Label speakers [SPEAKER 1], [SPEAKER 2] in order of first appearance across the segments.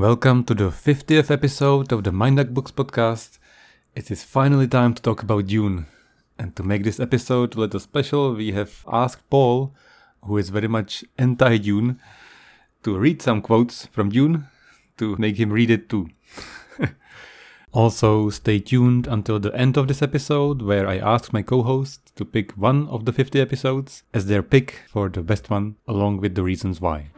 [SPEAKER 1] welcome to the 50th episode of the Mindhack Books podcast. It is finally time to talk about Dune. And to make this episode a little special, we have asked Paul, who is very much anti-Dune, to read some quotes from Dune to make him read it too. Also, stay tuned until the end of this episode, where I ask my co-host to pick one of the 50 episodes as their pick for the best one, along with the reasons why.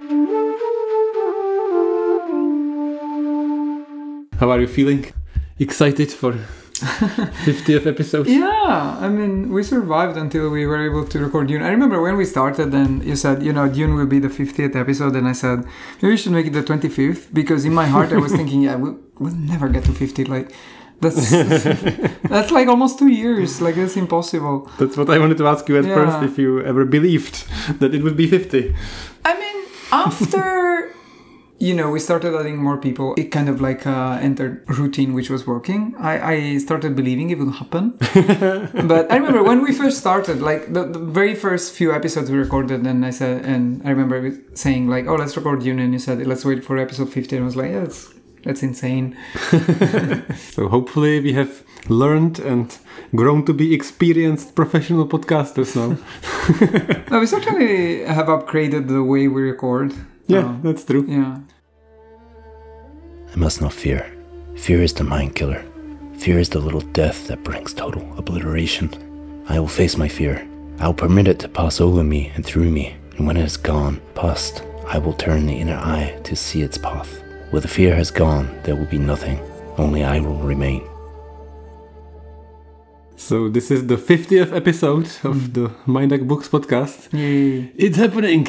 [SPEAKER 1] How are you feeling? Excited for 50th episode?
[SPEAKER 2] Yeah, I mean, we survived until we were able to record Dune. I remember when we started and you said, Dune will be the 50th episode, and I said, maybe we should make it the 25th, because in my heart I was thinking, we'll never get to 50, like, that's like almost 2 years, like, that's impossible.
[SPEAKER 1] That's what I wanted to ask you at first, if you ever believed that it would be 50.
[SPEAKER 2] I mean, after... we started adding more people. It kind of like entered routine, which was working. I started believing it would happen. But I remember when we first started, like the very first few episodes we recorded, and I remember saying like, oh, let's record Dune, and you said, let's wait for episode 50. And I was like, yeah, that's insane.
[SPEAKER 1] So hopefully we have learned and grown to be experienced professional podcasters now.
[SPEAKER 2] No, we certainly have upgraded the way we record.
[SPEAKER 1] Yeah, that's true.
[SPEAKER 2] Yeah.
[SPEAKER 3] I must not fear. Fear is the mind killer. Fear is the little death that brings total obliteration. I will face my fear. I will permit it to pass over me and through me, and when it is gone, past, I will turn the inner eye to see its path. Where the fear has gone, there will be nothing. Only I will remain.
[SPEAKER 1] So this is the 50th episode of the Mindhack Books podcast.
[SPEAKER 2] Yay.
[SPEAKER 1] It's happening!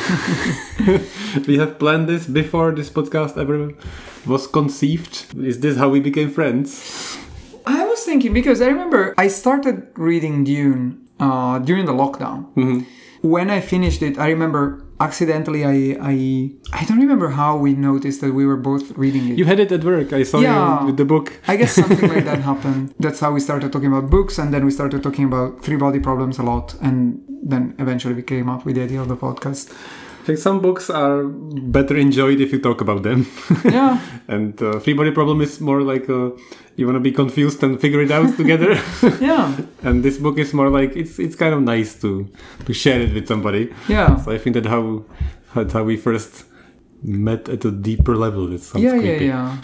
[SPEAKER 1] We have planned this before this podcast ever was conceived. Is this how we became friends?
[SPEAKER 2] I was thinking, because I remember I started reading Dune during the lockdown.
[SPEAKER 1] Mm-hmm.
[SPEAKER 2] When I finished it, I remember accidentally I don't remember how we noticed that we were both reading it.
[SPEAKER 1] You had it at work. I saw you with the book.
[SPEAKER 2] I guess something like that happened. That's how we started talking about books, and then we started talking about Three Body Problems a lot, and then eventually we came up with the idea of the podcast.
[SPEAKER 1] I think some books are better enjoyed if you talk about them.
[SPEAKER 2] Yeah.
[SPEAKER 1] And Three Body Problem is more like you want to be confused and figure it out together.
[SPEAKER 2] Yeah.
[SPEAKER 1] And this book is more like it's kind of nice to share it with somebody.
[SPEAKER 2] Yeah.
[SPEAKER 1] So I think that's how we first met at a deeper level. It sounds creepy.
[SPEAKER 2] Yeah.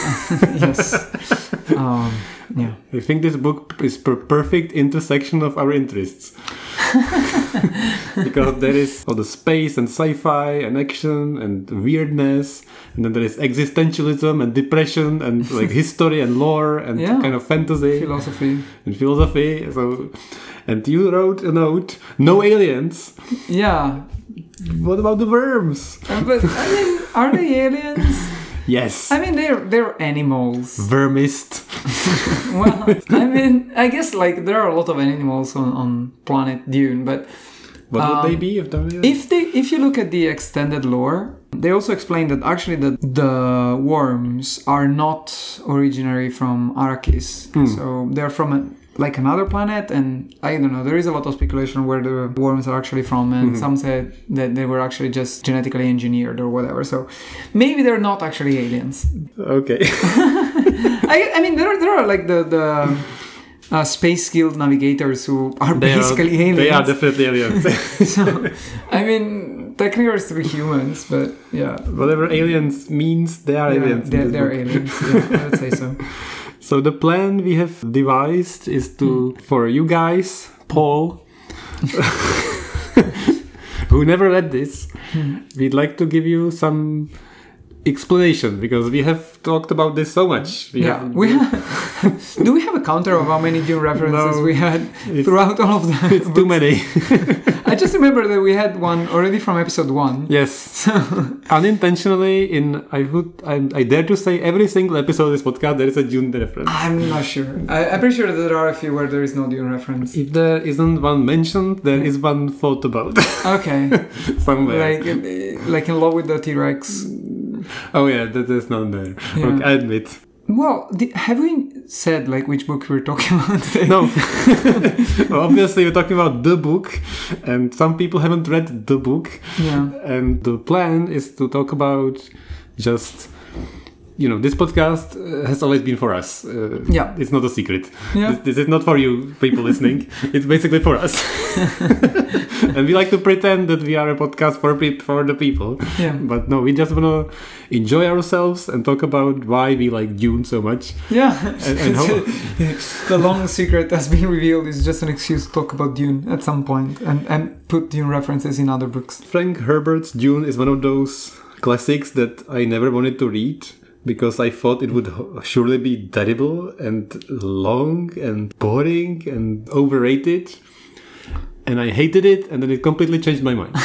[SPEAKER 2] Yes. Yeah.
[SPEAKER 1] I think this book is perfect intersection of our interests. Because there is all the space and sci-fi and action and weirdness, and then there is existentialism and depression and like history and lore and kind of fantasy,
[SPEAKER 2] philosophy.
[SPEAKER 1] So, and you wrote a note, no aliens.
[SPEAKER 2] Yeah.
[SPEAKER 1] What about the worms?
[SPEAKER 2] But I mean, are they aliens?
[SPEAKER 1] Yes.
[SPEAKER 2] I mean, they're animals.
[SPEAKER 1] Vermist.
[SPEAKER 2] Well, I mean, I guess like there are a lot of animals on planet Dune, but
[SPEAKER 1] what would they be
[SPEAKER 2] if you look at the extended lore, they also explain that actually the worms are not originally from Arrakis. So they're from another planet, and I don't know, there is a lot of speculation where the worms are actually from, and some said that they were actually just genetically engineered or whatever, so maybe they're not actually aliens.
[SPEAKER 1] Okay.
[SPEAKER 2] I mean, there are like the Space Guild navigators who are basically aliens.
[SPEAKER 1] They are definitely aliens.
[SPEAKER 2] So, I mean, technically it's 3 humans, but yeah.
[SPEAKER 1] Whatever aliens means, they are aliens.
[SPEAKER 2] They're aliens, yeah, I would say so.
[SPEAKER 1] So the plan we have devised is for you guys, Paul, who never read this, we'd like to give you some explanation, because we have talked about this so much. Do we have a counter of how many Dune references we had throughout all of them? It's too many.
[SPEAKER 2] I just remember that we had one already from episode 1.
[SPEAKER 1] Yes. So unintentionally, I dare to say every single episode of this podcast there is a Dune reference.
[SPEAKER 2] I'm not sure. I'm pretty sure that there are a few where there is no Dune reference.
[SPEAKER 1] If there isn't one mentioned, there is one thought about.
[SPEAKER 2] Okay.
[SPEAKER 1] Somewhere.
[SPEAKER 2] Like in Love with the T-Rex.
[SPEAKER 1] Oh yeah, that is not there. Yeah. Okay, I admit.
[SPEAKER 2] Well, have we said like which book we're talking about today?
[SPEAKER 1] No. Well, obviously, we're talking about the book, and some people haven't read the book.
[SPEAKER 2] Yeah.
[SPEAKER 1] And the plan is to talk about just this podcast has always been for us.
[SPEAKER 2] Yeah.
[SPEAKER 1] It's not a secret.
[SPEAKER 2] Yeah.
[SPEAKER 1] This is not for you people listening. It's basically for us. And we like to pretend that we are a podcast for the people.
[SPEAKER 2] Yeah.
[SPEAKER 1] But no, we just want to enjoy ourselves and talk about why we like Dune so much.
[SPEAKER 2] Yeah.
[SPEAKER 1] And how...
[SPEAKER 2] The long secret has been revealed is just an excuse to talk about Dune at some point and put Dune references in other books.
[SPEAKER 1] Frank Herbert's Dune is one of those classics that I never wanted to read because I thought it would surely be terrible and long and boring and overrated. And I hated it, and then it completely changed my mind.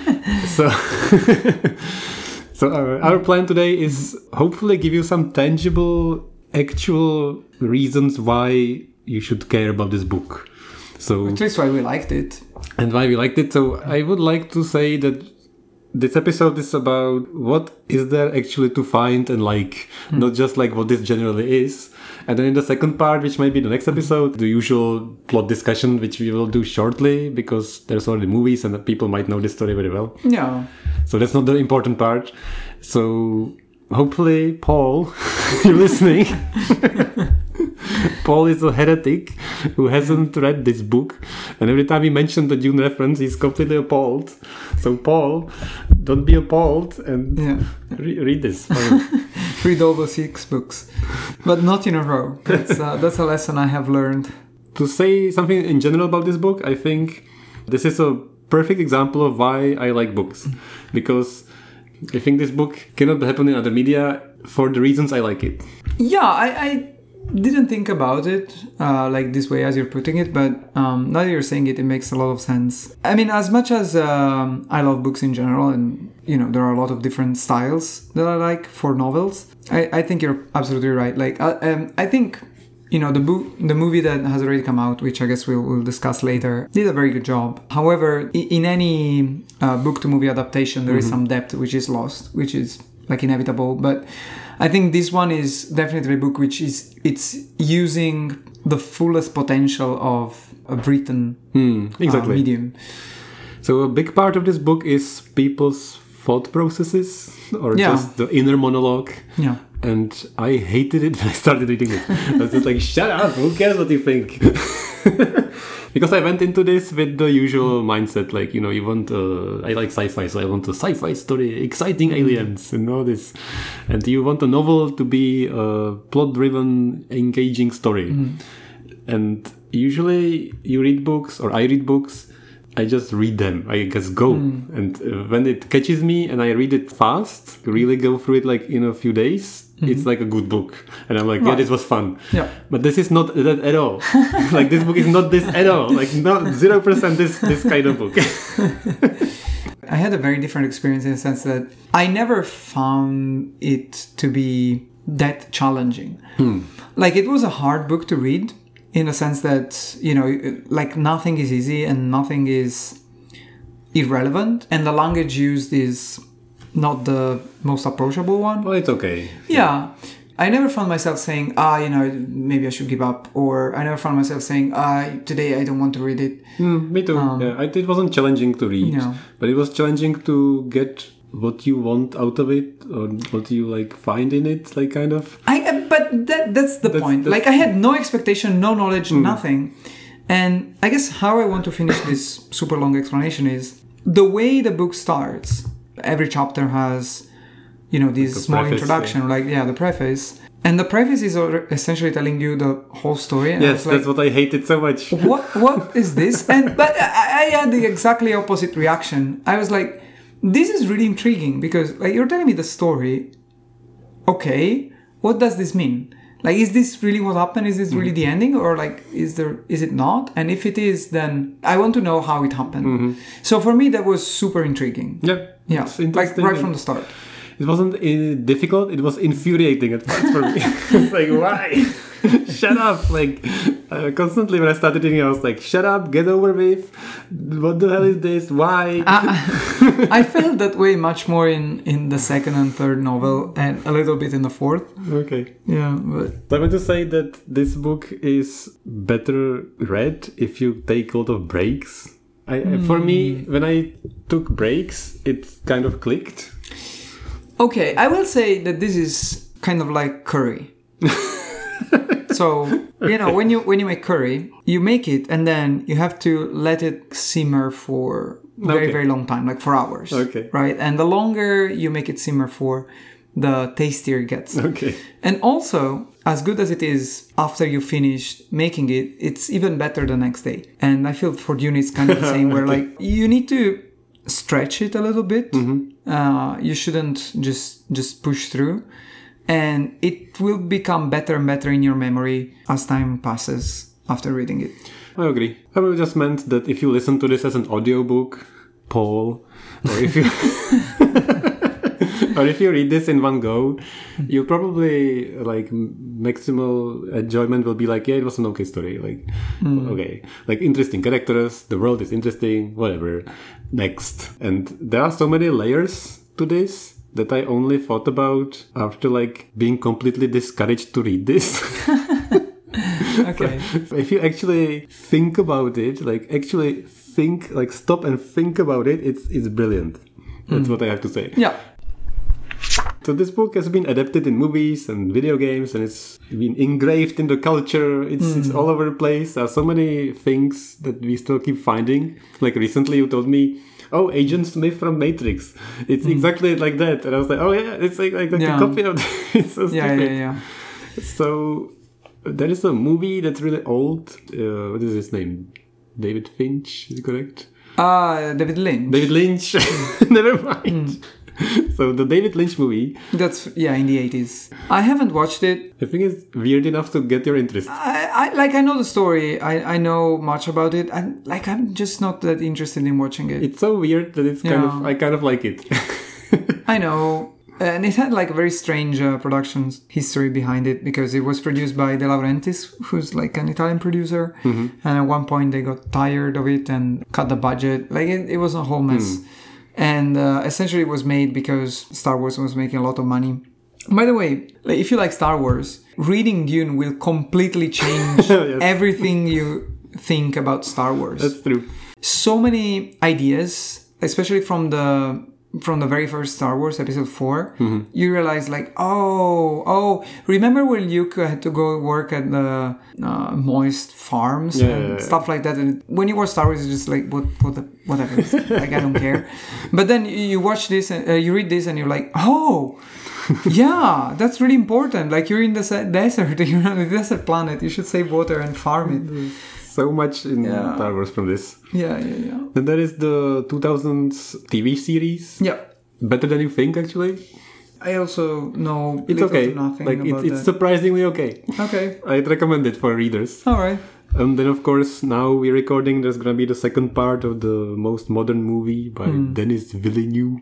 [SPEAKER 1] So our plan today is hopefully give you some tangible, actual reasons why you should care about this book. So
[SPEAKER 2] at least why we liked it.
[SPEAKER 1] And why we liked it. So I would like to say that this episode is about what is there actually to find and like, not just like what this generally is. And then in the second part, which might be the next episode, the usual plot discussion, which we will do shortly because there's already movies and people might know this story very well.
[SPEAKER 2] Yeah.
[SPEAKER 1] So that's not the important part. So hopefully, Paul, you're listening. Paul is a heretic who hasn't read this book, and every time he mentioned the Dune reference, he's completely appalled. So Paul, don't be appalled and read this.
[SPEAKER 2] Read all the 6 books, but not in a row. That's a lesson I have learned.
[SPEAKER 1] To say something in general about this book, I think this is a perfect example of why I like books, because I think this book cannot happen in other media for the reasons I like it.
[SPEAKER 2] Yeah, I didn't think about it like this way as you're putting it, but now that you're saying it, it makes a lot of sense. I mean, as much as I love books in general, and there are a lot of different styles that I like for novels, I think you're absolutely right. Like I think the movie that has already come out, which I guess we'll discuss later, did a very good job. However, in any book to movie adaptation, there is some depth which is lost, which is like inevitable. But I think this one is definitely a book which it's using the fullest potential of a written medium.
[SPEAKER 1] So a big part of this book is people's thought processes or just the inner monologue.
[SPEAKER 2] Yeah.
[SPEAKER 1] And I hated it when I started reading it. I was just like, shut up, who cares what you think? Because I went into this with the usual mindset, like, you want, I like sci-fi, so I want a sci-fi story, exciting aliens and all this. And you want a novel to be a plot-driven, engaging story. And usually you read books, or I read books, I just read them. I just go. And when it catches me and I read it fast, really go through it like in a few days, it's like a good book. And I'm like, yeah, this was fun.
[SPEAKER 2] Yeah.
[SPEAKER 1] But this is not that at all. Like, this book is not this at all. Like, not 0% this kind of book.
[SPEAKER 2] I had a very different experience in the sense that I never found it to be that challenging. Like, it was a hard book to read in a sense that, like, nothing is easy and nothing is irrelevant. And the language used is not the most approachable one.
[SPEAKER 1] Well, it's okay.
[SPEAKER 2] Yeah. I never found myself saying, maybe I should give up. Or I never found myself saying, today I don't want to read it.
[SPEAKER 1] Me too. It wasn't challenging to read.
[SPEAKER 2] No.
[SPEAKER 1] But it was challenging to get what you want out of it, or what you like find in it, like kind of.
[SPEAKER 2] But that's the point. Like, I had no expectation, no knowledge, nothing. And I guess how I want to finish this super long explanation is the way the book starts. Every chapter has, this
[SPEAKER 1] like
[SPEAKER 2] small
[SPEAKER 1] preface,
[SPEAKER 2] introduction, the preface. And the preface is essentially telling you the whole story. And
[SPEAKER 1] yes, that's what I hated so much.
[SPEAKER 2] What is this? But I had the exactly opposite reaction. I was like, this is really intriguing because, like, you're telling me the story. Okay, what does this mean? Like, is this really what happened? Is this really the ending? Or, like, is it not? And if it is, then I want to know how it happened. So for me, that was super intriguing.
[SPEAKER 1] Yeah,
[SPEAKER 2] like right from the start.
[SPEAKER 1] It wasn't difficult. It was infuriating at first for me. It's like, why? Shut up! Like, constantly when I started reading, I was like, shut up, get over with. What the hell is this? Why?
[SPEAKER 2] I felt that way much more in the second and third novel, and a little bit in the fourth.
[SPEAKER 1] Okay.
[SPEAKER 2] Yeah, but
[SPEAKER 1] I want to say that this book is better read if you take a lot of breaks. For me, when I took breaks, it kind of clicked.
[SPEAKER 2] Okay, I will say that this is kind of like curry. So, when you make curry, you make it and then you have to let it simmer for very, very long time, like for hours.
[SPEAKER 1] Okay.
[SPEAKER 2] Right? And the longer you make it simmer for, the tastier it gets.
[SPEAKER 1] Okay.
[SPEAKER 2] And also, as good as it is after you finish making it, it's even better the next day. And I feel for Dune it's kind of the same, where like you need to stretch it a little bit. You shouldn't just push through. And it will become better and better in your memory as time passes after reading it.
[SPEAKER 1] I agree. I would just meant that if you listen to this as an audiobook, Paul, or if you or if you read this in one go, you'll probably like maximal enjoyment will be like, yeah, it was an okay story. Like, okay, like interesting characters, the world is interesting, whatever. Next. And there are so many layers to this that I only thought about after like being completely discouraged to read this.
[SPEAKER 2] Okay.
[SPEAKER 1] If you actually think about it, like stop and think about it, it's brilliant. That's what I have to say.
[SPEAKER 2] Yeah.
[SPEAKER 1] So this book has been adapted in movies and video games, and it's been engraved in the culture. It's all over the place. There are so many things that we still keep finding. Like recently you told me, oh, Agent Smith from Matrix. It's exactly like that. And I was like, oh yeah, it's like a copy of that. It's so stupid.
[SPEAKER 2] Yeah.
[SPEAKER 1] So there is a movie that's really old. What is his name? David Finch, is it correct?
[SPEAKER 2] David Lynch.
[SPEAKER 1] David Lynch. Never mind. So the David Lynch movie.
[SPEAKER 2] That's, in the 80s. I haven't watched it.
[SPEAKER 1] I think it's weird enough to get your interest.
[SPEAKER 2] I know the story. I know much about it. I'm just not that interested in watching it.
[SPEAKER 1] It's so weird that it's I kind of like it.
[SPEAKER 2] I know. And it had like a very strange production history behind it, because it was produced by De Laurentiis, who's like an Italian producer. And at one point they got tired of it and cut the budget. Like it was a whole mess. And essentially it was made because Star Wars was making a lot of money. By the way, like, if you like Star Wars, reading Dune will completely change everything you think about Star Wars.
[SPEAKER 1] That's true.
[SPEAKER 2] So many ideas, especially from the very first Star Wars, Episode 4, you realize like, remember when Luke had to go work at the moist farms and stuff like that? And when you watch Star Wars, it's just like, whatever. Like, I don't care. But then you watch this and you read this and you're like, oh, yeah, that's really important. Like, you're in the desert, you're on a desert planet. You should save water and farm it.
[SPEAKER 1] So much in Star Wars from this.
[SPEAKER 2] Yeah.
[SPEAKER 1] Then there is the 2000s TV series.
[SPEAKER 2] Yeah.
[SPEAKER 1] Better than you think, actually.
[SPEAKER 2] I also know
[SPEAKER 1] it's
[SPEAKER 2] little
[SPEAKER 1] okay.
[SPEAKER 2] to nothing
[SPEAKER 1] like
[SPEAKER 2] about
[SPEAKER 1] it's surprisingly okay.
[SPEAKER 2] Okay.
[SPEAKER 1] I'd recommend it for readers.
[SPEAKER 2] All right.
[SPEAKER 1] And then, of course, now we're recording. There's gonna be the second part of the most modern movie by Denis Villeneuve.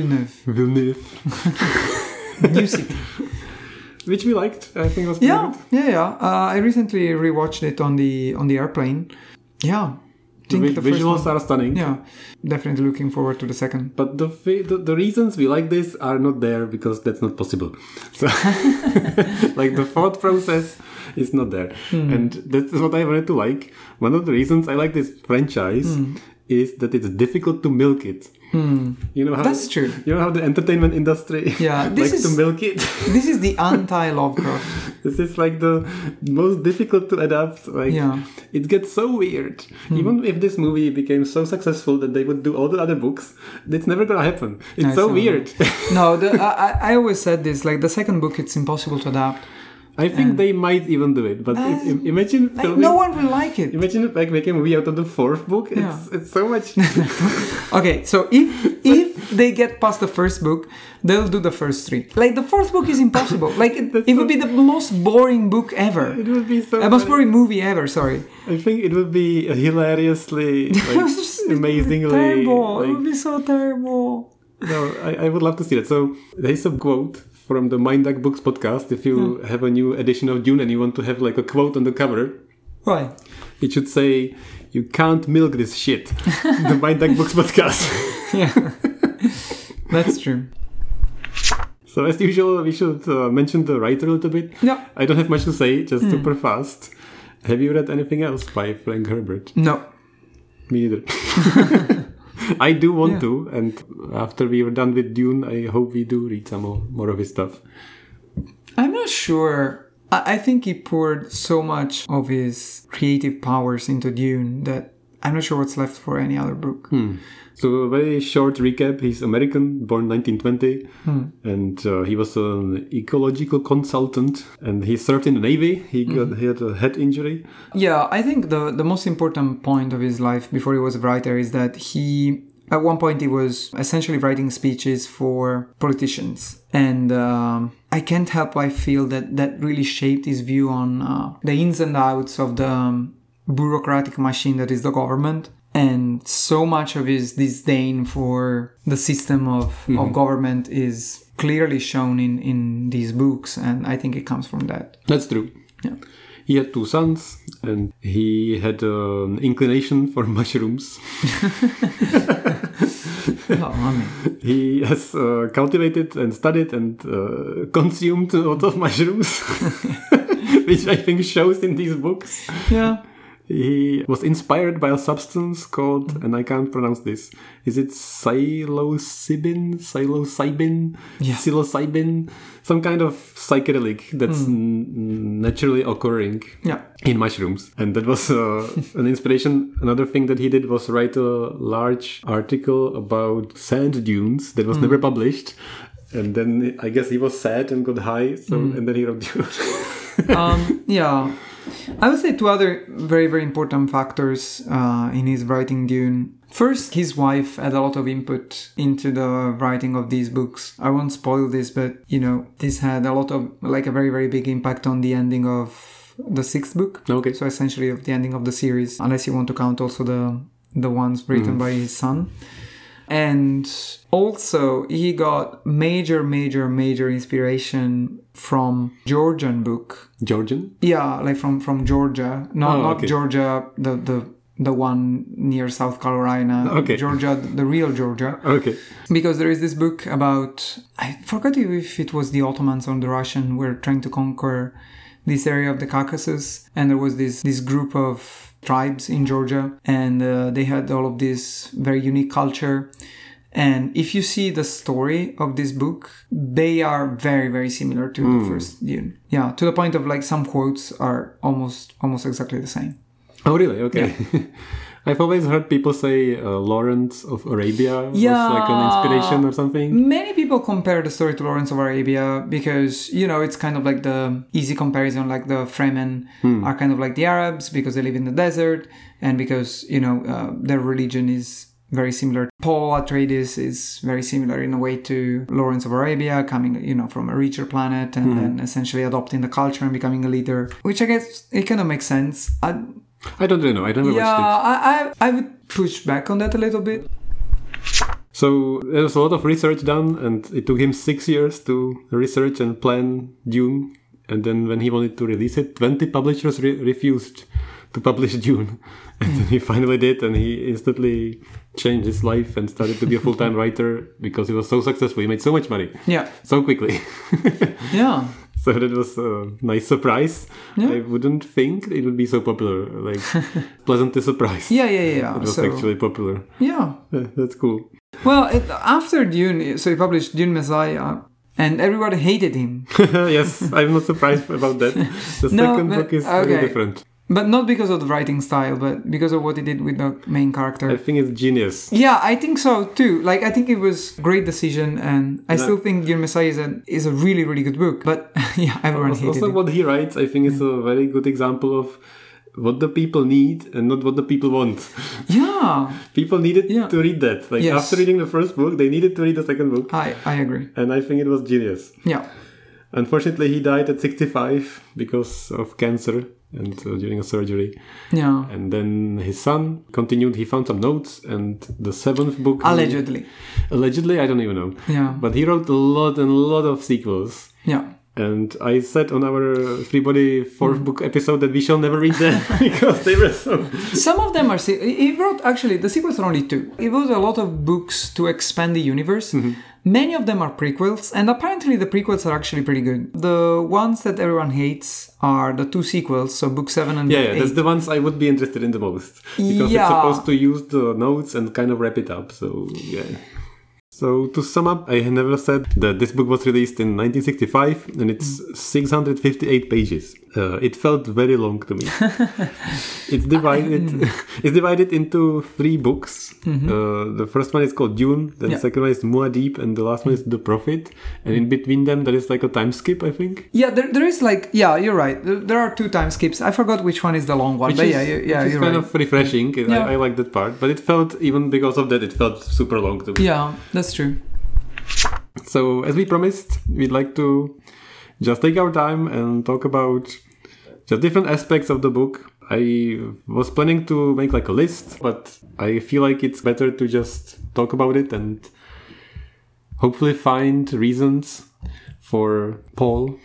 [SPEAKER 2] New City.
[SPEAKER 1] Which we liked. I think it was pretty good.
[SPEAKER 2] Yeah. I recently rewatched it on the airplane. Yeah.
[SPEAKER 1] The visuals are stunning.
[SPEAKER 2] Yeah. Definitely looking forward to the second.
[SPEAKER 1] But the reasons we like this are not there because that's not possible. So, like, the thought process is not there. And that's what I wanted to like. One of the reasons I like this franchise is that it's difficult to milk it. You know how
[SPEAKER 2] that's true.
[SPEAKER 1] You know how the entertainment industry likes to milk it.
[SPEAKER 2] This is the anti-Lovecraft.
[SPEAKER 1] This is like the most difficult to adapt. Like, it gets so weird. Even if this movie became so successful that they would do all the other books, it's never gonna happen. It's so weird.
[SPEAKER 2] No, I always said this. Like, the second book, it's impossible to adapt.
[SPEAKER 1] I think they might even do it, but imagine filming,
[SPEAKER 2] no one will like it.
[SPEAKER 1] Imagine like making a movie out of the fourth book. It's so much.
[SPEAKER 2] Okay, so if they get past the first book, they'll do the first three. Like, the fourth book is impossible. Like, it would be the most boring book ever.
[SPEAKER 1] It would be so.
[SPEAKER 2] The most boring movie ever. Sorry.
[SPEAKER 1] I think it would be hilariously, amazingly
[SPEAKER 2] terrible. It would be so terrible.
[SPEAKER 1] No, I would love to see that. So there's a quote from the Mind Duck Books podcast. If you have a new edition of Dune and you want to have like a quote on the cover,
[SPEAKER 2] right?
[SPEAKER 1] It should say, "You can't milk this shit." The Mind Duck Books podcast.
[SPEAKER 2] Yeah, that's true.
[SPEAKER 1] So as usual, we should mention the writer a little bit.
[SPEAKER 2] Yeah.
[SPEAKER 1] I don't have much to say, just super fast. Have you read anything else by Frank Herbert?
[SPEAKER 2] No.
[SPEAKER 1] Me neither. I do want to, and after we are done with Dune, I hope we do read some more of his stuff.
[SPEAKER 2] I'm not sure. I think he poured so much of his creative powers into Dune that I'm not sure what's left for any other book.
[SPEAKER 1] So a very short recap. He's American, born 1920, and he was an ecological consultant, and he served in the Navy. He had a head injury.
[SPEAKER 2] Yeah, I think the most important point of his life before he was a writer is that at one point he was essentially writing speeches for politicians. And I can't help but feel that really shaped his view on the ins and outs of the bureaucratic machine that is the government. And so much of his disdain for the system of government is clearly shown in these books. And I think it comes from that.
[SPEAKER 1] That's true.
[SPEAKER 2] Yeah.
[SPEAKER 1] He had 2 sons, and he had an inclination for mushrooms. He has cultivated and studied and consumed a lot of mushrooms, which I think shows in these books.
[SPEAKER 2] Yeah.
[SPEAKER 1] He was inspired by a substance called, and I can't pronounce this, is it psilocybin?
[SPEAKER 2] Yeah.
[SPEAKER 1] Psilocybin? Some kind of psychedelic that's naturally occurring in mushrooms. And that was an inspiration. Another thing that he did was write a large article about sand dunes that was never published. And then I guess he was sad and got high, and then he wrote Dune.
[SPEAKER 2] Yeah. I would say 2 other very, very important factors in his writing Dune. First, his wife had a lot of input into the writing of these books. I won't spoil this, but, this had a lot of, a very, very big impact on the ending of the 6th book.
[SPEAKER 1] Okay.
[SPEAKER 2] So essentially of the ending of the series, unless you want to count also the ones written by his son. And also, he got major inspiration from Georgian book.
[SPEAKER 1] Georgian?
[SPEAKER 2] Yeah, from Georgia. Not
[SPEAKER 1] okay.
[SPEAKER 2] Georgia, the one near South Carolina.
[SPEAKER 1] Okay.
[SPEAKER 2] Georgia, the real Georgia.
[SPEAKER 1] Okay.
[SPEAKER 2] Because there is this book about, I forgot if it was the Ottomans or the Russians were trying to conquer this area of the Caucasus. And there was this group of tribes in Georgia, and they had all of this very unique culture. And if you see the story of this book, they are very, very similar to the first Dune. Yeah, to the point of some quotes are almost exactly the same.
[SPEAKER 1] Oh, really? Okay. Yeah. I've always heard people say Lawrence of Arabia was an inspiration or something.
[SPEAKER 2] Many people compare the story to Lawrence of Arabia because, it's kind of the easy comparison, the Fremen are kind of like the Arabs because they live in the desert and because, their religion is very similar. Paul Atreides is very similar in a way to Lawrence of Arabia, coming, from a richer planet and then essentially adopting the culture and becoming a leader, which I guess it kind of makes sense.
[SPEAKER 1] I don't really know. I never watched it.
[SPEAKER 2] Yeah, I would push back on that a little bit.
[SPEAKER 1] So there was a lot of research done, and it took him 6 years to research and plan Dune. And then when he wanted to release it, 20 publishers refused to publish Dune. And then he finally did, and he instantly changed his life and started to be a full-time writer because he was so successful. He made so much money.
[SPEAKER 2] Yeah.
[SPEAKER 1] So quickly.
[SPEAKER 2] Yeah.
[SPEAKER 1] So that was a nice surprise. Yeah. I wouldn't think it would be so popular. Pleasantly surprised.
[SPEAKER 2] Yeah.
[SPEAKER 1] It was actually popular.
[SPEAKER 2] Yeah.
[SPEAKER 1] That's cool.
[SPEAKER 2] Well, after Dune, so he published Dune Messiah, and everybody hated him.
[SPEAKER 1] Yes, I'm not surprised about that. The second book is very different.
[SPEAKER 2] But not because of the writing style, but because of what he did with the main character.
[SPEAKER 1] I think it's genius.
[SPEAKER 2] Yeah, I think so too. I think it was a great decision, and I still think Dune Messiah is a really, really good book. But yeah, everyone hated it.
[SPEAKER 1] Also, what he writes, I think, is a very good example of what the people need and not what the people want.
[SPEAKER 2] Yeah.
[SPEAKER 1] People needed to read that. After reading the first book, they needed to read the second book.
[SPEAKER 2] I agree.
[SPEAKER 1] And I think it was genius.
[SPEAKER 2] Yeah.
[SPEAKER 1] Unfortunately, he died at 65 because of cancer and during a surgery.
[SPEAKER 2] Yeah.
[SPEAKER 1] And then his son continued. He found some notes, and the 7th book...
[SPEAKER 2] Allegedly,
[SPEAKER 1] I don't even know.
[SPEAKER 2] Yeah.
[SPEAKER 1] But he wrote a lot of sequels.
[SPEAKER 2] Yeah.
[SPEAKER 1] And I said on our Free Body 4th book episode that we shall never read them because they were so...
[SPEAKER 2] Some of them are... He wrote, actually, the sequels are only 2. He wrote a lot of books to expand the universe. Mm-hmm. Many of them are prequels, and apparently the prequels are actually pretty good. The ones that everyone hates are the 2 sequels, so book 7 and book 8.
[SPEAKER 1] Yeah, that's the ones I would be interested in the most. Because it's supposed to use the notes and kind of wrap it up, so yeah. So to sum up, I never said that this book was released in 1965 and it's 658 pages. It felt very long to me. It's divided into 3 books. The first one is called Dune, the second one is Muad'Dib, and the last one is The Prophet. And in between them, there is like a time skip, I think.
[SPEAKER 2] Yeah, there is like, yeah, you're right. There are 2 time skips. I forgot which one is the long one.
[SPEAKER 1] Which
[SPEAKER 2] but
[SPEAKER 1] is
[SPEAKER 2] you're
[SPEAKER 1] kind
[SPEAKER 2] right.
[SPEAKER 1] of refreshing.
[SPEAKER 2] Yeah.
[SPEAKER 1] I like that part. But it felt, even because of that, it felt super long to me.
[SPEAKER 2] Yeah, that's true.
[SPEAKER 1] So, as we promised, we'd like to just take our time and talk about just different aspects of the book. I was planning to make like a list, but I feel like it's better to just talk about it and hopefully find reasons for Paul.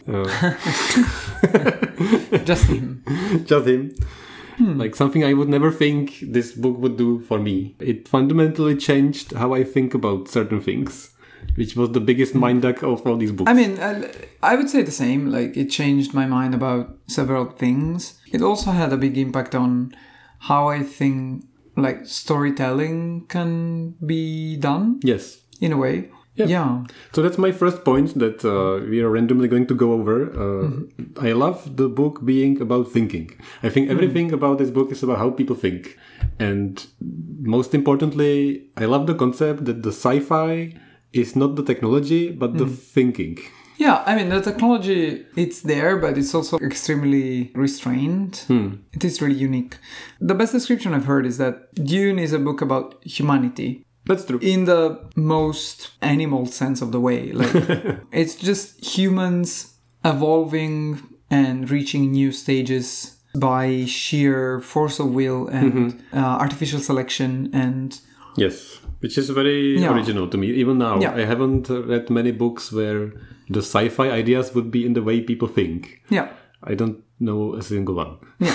[SPEAKER 2] Just him.
[SPEAKER 1] Just him. Like something I would never think this book would do for me. It fundamentally changed how I think about certain things, which was the biggest mind duck of all these books.
[SPEAKER 2] I mean, I would say the same. Like, it changed my mind about several things. It also had a big impact on how I think, like, storytelling can be done.
[SPEAKER 1] Yes.
[SPEAKER 2] In a way.
[SPEAKER 1] Yeah.
[SPEAKER 2] Yeah.
[SPEAKER 1] So that's my first point that we are randomly going to go over. I love the book being about thinking. I think everything about this book is about how people think. And most importantly, I love the concept that the sci-fi is not the technology, but the thinking.
[SPEAKER 2] Yeah, I mean, the technology, it's there, but it's also extremely restrained. It is really unique. The best description I've heard is that Dune is a book about humanity.
[SPEAKER 1] That's true.
[SPEAKER 2] In the most animal sense of the way. Like, it's just humans evolving and reaching new stages by sheer force of will and artificial selection and...
[SPEAKER 1] Yes, which is very original to me. Even now, I haven't read many books where the sci-fi ideas would be in the way people think.
[SPEAKER 2] Yeah.
[SPEAKER 1] I don't know a single one.
[SPEAKER 2] Yeah.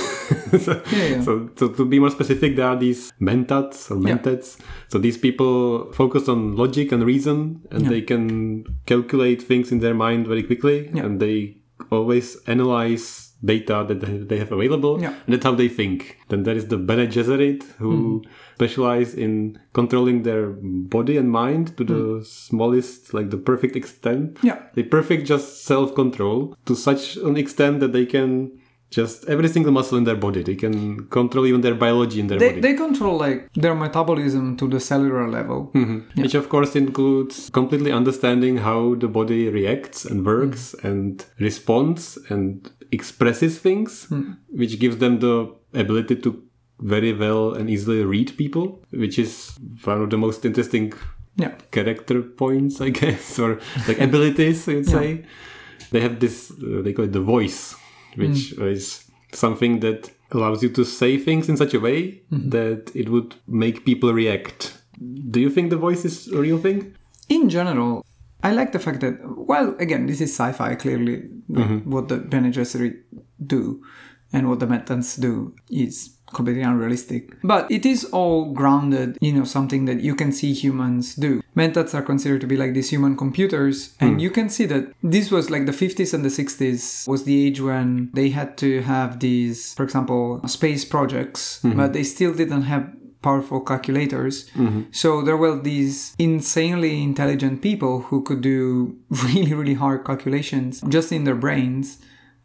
[SPEAKER 1] So to be more specific, there are these mentats or mentats. So these people focus on logic and reason, and they can calculate things in their mind very quickly, and they always analyze data that they have available, and that's how they think. Then there is the Bene Gesserit, who specialize in controlling their body and mind to the smallest, like the perfect extent.
[SPEAKER 2] Yeah.
[SPEAKER 1] The perfect just self-control to such an extent that they can just every single muscle in their body. They can control even their biology in their body.
[SPEAKER 2] They control like their metabolism to the cellular level.
[SPEAKER 1] Which of course includes completely understanding how the body reacts and works and responds and expresses things, which gives them the ability to very well and easily read people, which is one of the most interesting character points, I guess, or like abilities, I would say. They have this, they call it the voice, which is something that allows you to say things in such a way that it would make people react. Do you think the voice is a real thing?
[SPEAKER 2] In general, I like the fact that, well, again, this is sci-fi, clearly. What the Bene Gesserit do and what the Mentans do is completely unrealistic. But it is all grounded, something that you can see humans do. Mentats are considered to be like these human computers, and you can see that this was like the 50s and the 60s was the age when they had to have these, for example, space projects, but they still didn't have powerful calculators. So there were these insanely intelligent people who could do really, really hard calculations just in their brains.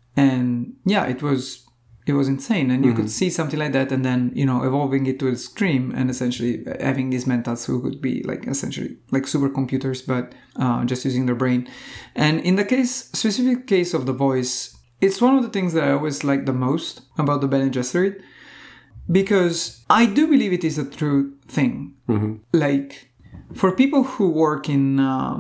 [SPEAKER 2] And it was insane. And you could see something like that and then, evolving it to a extreme and essentially having these mentats who could be like essentially like supercomputers, but just using their brain. And in the specific case of the voice, it's one of the things that I always like the most about the Bene Gesserit, because I do believe it is a true thing. Like, for people who work in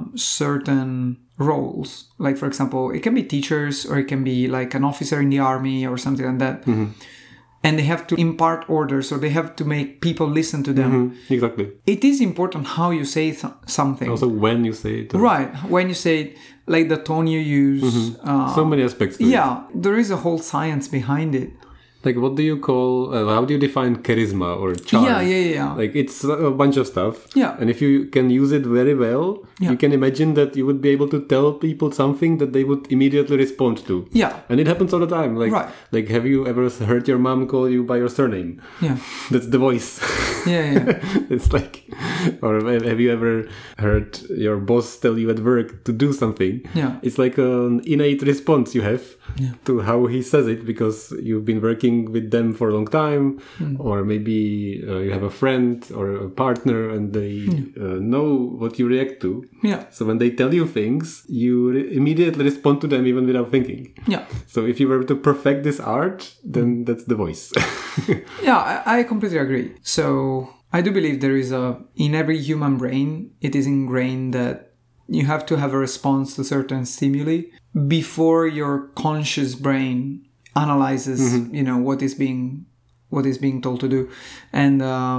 [SPEAKER 2] certain roles, like, for example, it can be teachers or it can be like an officer in the army or something like that, and they have to impart orders or they have to make people listen to them.
[SPEAKER 1] Exactly.
[SPEAKER 2] It is important how you say something.
[SPEAKER 1] Also when you say it.
[SPEAKER 2] Right. When you say it, like the tone you use.
[SPEAKER 1] So many aspects to it.
[SPEAKER 2] Yeah. There is a whole science behind it.
[SPEAKER 1] Like, what do you call, how do you define charisma or charm?
[SPEAKER 2] Yeah.
[SPEAKER 1] Like, it's a bunch of stuff.
[SPEAKER 2] Yeah.
[SPEAKER 1] And if you can use it very well, you can imagine that you would be able to tell people something that they would immediately respond to.
[SPEAKER 2] Yeah.
[SPEAKER 1] And it happens all the time. Like,
[SPEAKER 2] Right.
[SPEAKER 1] like, have you ever heard your mom call you by your surname?
[SPEAKER 2] Yeah.
[SPEAKER 1] That's the voice.
[SPEAKER 2] Yeah.
[SPEAKER 1] It's like, or have you ever heard your boss tell you at work to do something?
[SPEAKER 2] Yeah.
[SPEAKER 1] It's like an innate response you have to how he says it, because you've been working with them for a long time, or maybe you have a friend or a partner and they know what you react to.
[SPEAKER 2] Yeah.
[SPEAKER 1] So when they tell you things, you immediately respond to them even without thinking.
[SPEAKER 2] Yeah.
[SPEAKER 1] So if you were to perfect this art, then that's the voice.
[SPEAKER 2] Yeah, I completely agree. So I do believe there is in every human brain, it is ingrained that you have to have a response to certain stimuli before your conscious brain analyzes, what is being told to do. And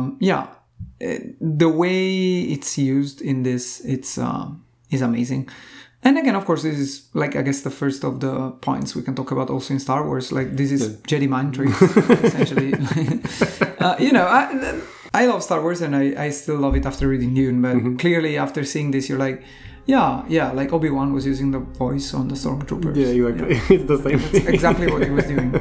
[SPEAKER 2] the way it's used in this, is amazing. And again, of course, this is like, I guess, the first of the points we can talk about also in Star Wars. Like, this is Jedi mind tricks, essentially. I love Star Wars and I still love it after reading Dune. But clearly, after seeing this, you're like, like Obi-Wan was using the voice on the Stormtroopers.
[SPEAKER 1] Yeah, exactly. It's the same thing.
[SPEAKER 2] Exactly what he was doing.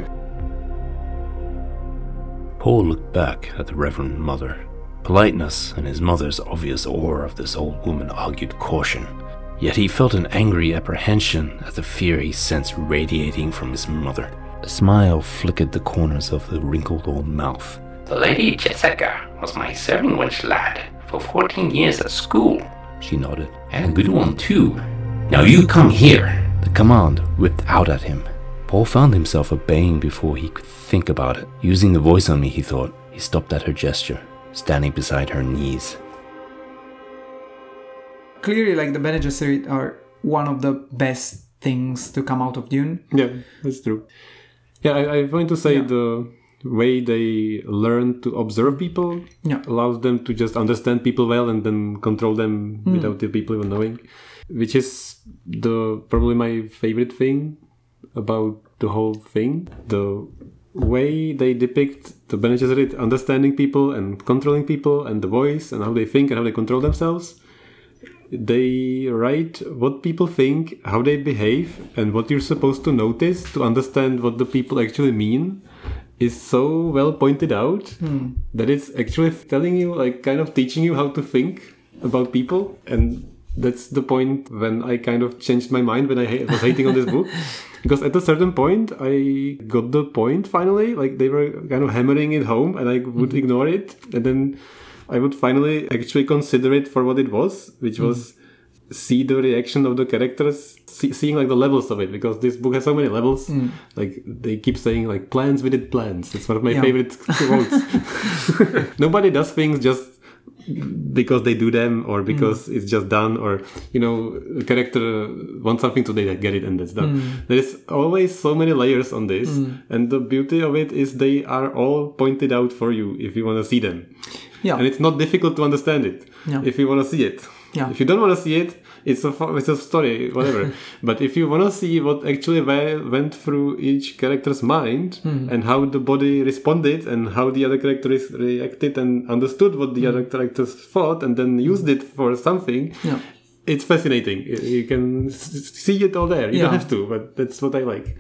[SPEAKER 3] Paul looked back at the Reverend Mother. Politeness and his mother's obvious awe of this old woman argued caution. Yet he felt an angry apprehension at the fear he sensed radiating from his mother. A smile flickered the corners of the wrinkled old mouth.
[SPEAKER 4] The Lady Jessica was my serving wench lad for 14 years at school.
[SPEAKER 3] She nodded.
[SPEAKER 4] And a good one too. Now you come here.
[SPEAKER 3] The command whipped out at him. Paul found himself obeying before he could think about it. Using the voice on me, he thought. He stopped at her gesture, standing beside her knees.
[SPEAKER 2] Clearly, like, the Bene Gesserit are one of the best things to come out of Dune.
[SPEAKER 1] Yeah, that's true. Yeah, I want to say the way they learn to observe people allows them to just understand people well and then control them without the people even knowing, which is probably my favorite thing about the whole thing. The way they depict the Bene Gesserit understanding people and controlling people, and the voice and how they think and how they control themselves. They write what people think, how they behave, and what you're supposed to notice to understand what the people actually mean is so well pointed out that it's actually telling you, like, kind of teaching you how to think about people. And that's the point when I kind of changed my mind when I was hating on this book. Because at a certain point, I got the point finally. Like, they were kind of hammering it home and I would ignore it. And then I would finally actually consider it for what it was, which was see the reaction of the characters, seeing like the levels of it, because this book has so many levels. Like, they keep saying like plans within plans. It's one of my favorite quotes. Nobody does things just because they do them or because it's just done, or a character wants something so they get it and that's done. There is always so many layers on this, and the beauty of it is they are all pointed out for you if you want to see them. And it's not difficult to understand it if you want to see it. If you don't want to see it, it's a story, whatever. But if you want to see what actually went through each character's mind and how the body responded and how the other characters reacted and understood what the other characters thought and then used it for something, it's fascinating. You can see it all there. You don't have to, but that's what I like.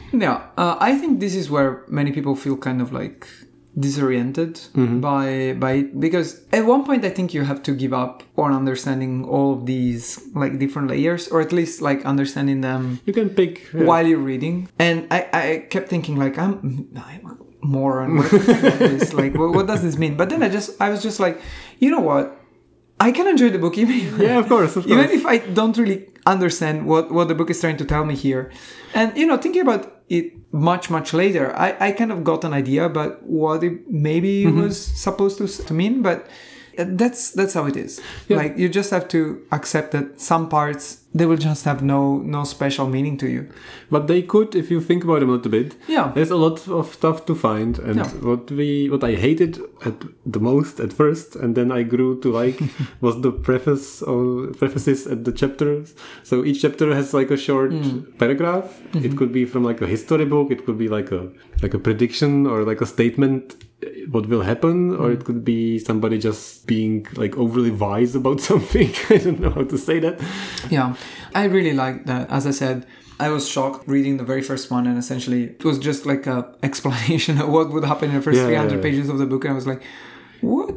[SPEAKER 2] I think this is where many people feel kind of like disoriented by it, because at one point I think you have to give up on understanding all of these like different layers, or at least like understanding them.
[SPEAKER 1] You can pick
[SPEAKER 2] while you're reading, and I kept thinking like I'm a moron. What is this? Like, what does this mean? But then I was just like, you know what? I can enjoy the book even.
[SPEAKER 1] Of course.
[SPEAKER 2] Even if I don't really understand what the book is trying to tell me here, and thinking about it much later, I kind of got an idea about what it maybe was supposed to mean, but That's how it is.
[SPEAKER 1] Yeah.
[SPEAKER 2] Like, you just have to accept that some parts, they will just have no special meaning to you.
[SPEAKER 1] But they could, if you think about them a little bit.
[SPEAKER 2] Yeah.
[SPEAKER 1] There's a lot of stuff to find, and
[SPEAKER 2] Yeah.
[SPEAKER 1] what I hated the most at first, and then I grew to like, was the prefaces at the chapters. So each chapter has like a short paragraph. It could be from like a history book. It could be like a prediction or like a statement what will happen, or it could be somebody just being like overly wise about something. I don't know how to say that.
[SPEAKER 2] Yeah, I really like that. As I said, I was shocked reading the very first one, and essentially it was just like a explanation of what would happen in the first 300 pages of the book, and I was like, what?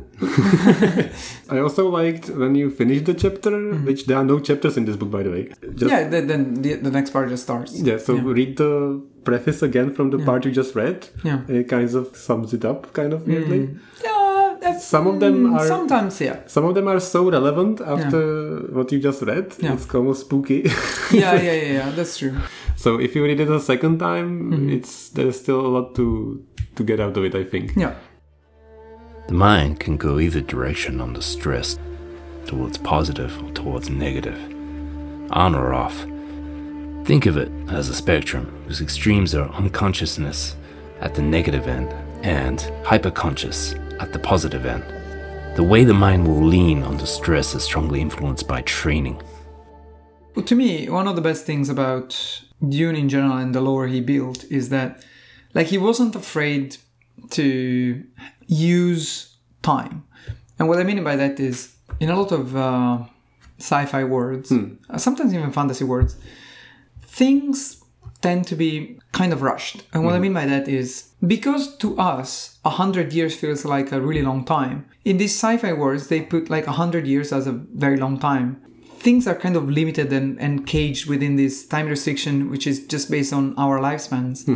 [SPEAKER 1] I also liked when you finish the chapter, which there are no chapters in this book, by the way.
[SPEAKER 2] Then the next part just starts.
[SPEAKER 1] Yeah, so read the preface again from the part you just read.
[SPEAKER 2] Yeah.
[SPEAKER 1] It kind of sums it up, kind of weirdly.
[SPEAKER 2] Yeah, that's,
[SPEAKER 1] Some of them are
[SPEAKER 2] sometimes, yeah.
[SPEAKER 1] Some of them are so relevant after what you just read.
[SPEAKER 2] Yeah.
[SPEAKER 1] It's almost spooky.
[SPEAKER 2] Yeah, that's true.
[SPEAKER 1] So if you read it a second time, there's still a lot to get out of it, I think.
[SPEAKER 2] Yeah.
[SPEAKER 3] The mind can go either direction on the stress, towards positive or towards negative, on or off. Think of it as a spectrum whose extremes are unconsciousness at the negative end and hyperconscious at the positive end. The way the mind will lean under stress is strongly influenced by training.
[SPEAKER 2] Well, to me, one of the best things about Dune in general and the lore he built is that, like, he wasn't afraid to use time. And what I mean by that is, in a lot of sci-fi words, sometimes even fantasy words, things tend to be kind of rushed. And what I mean by that is, because to us 100 years feels like a really long time, in these sci-fi words they put like 100 years as a very long time. Things are kind of limited and caged within this time restriction, which is just based on our lifespans.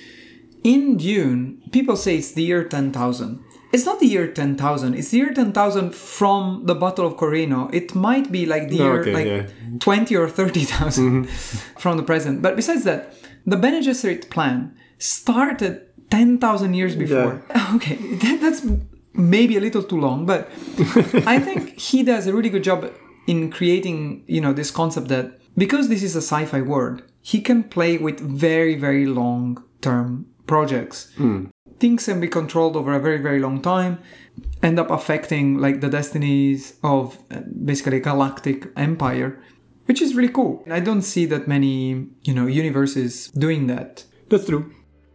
[SPEAKER 2] In Dune, people say it's the year 10,000. It's not the year 10,000. It's the year 10,000 from the Battle of Corino. It might be like the year 20 or 30,000 from the present. But besides that, the Bene Gesserit plan started 10,000 years before. Yeah. Okay, that's maybe a little too long, but I think he does a really good job in creating, this concept that because this is a sci-fi world, he can play with very, very long-term projects. Things can be controlled over a very, very long time, end up affecting like the destinies of basically a galactic empire, which is really cool. I don't see that many, universes doing that.
[SPEAKER 1] That's true.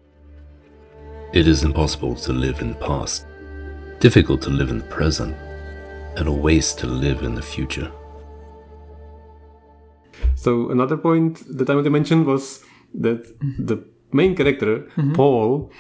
[SPEAKER 3] It is impossible to live in the past, difficult to live in the present, and a waste to live in the future.
[SPEAKER 1] So another point that I want to mention was that the main character, Paul,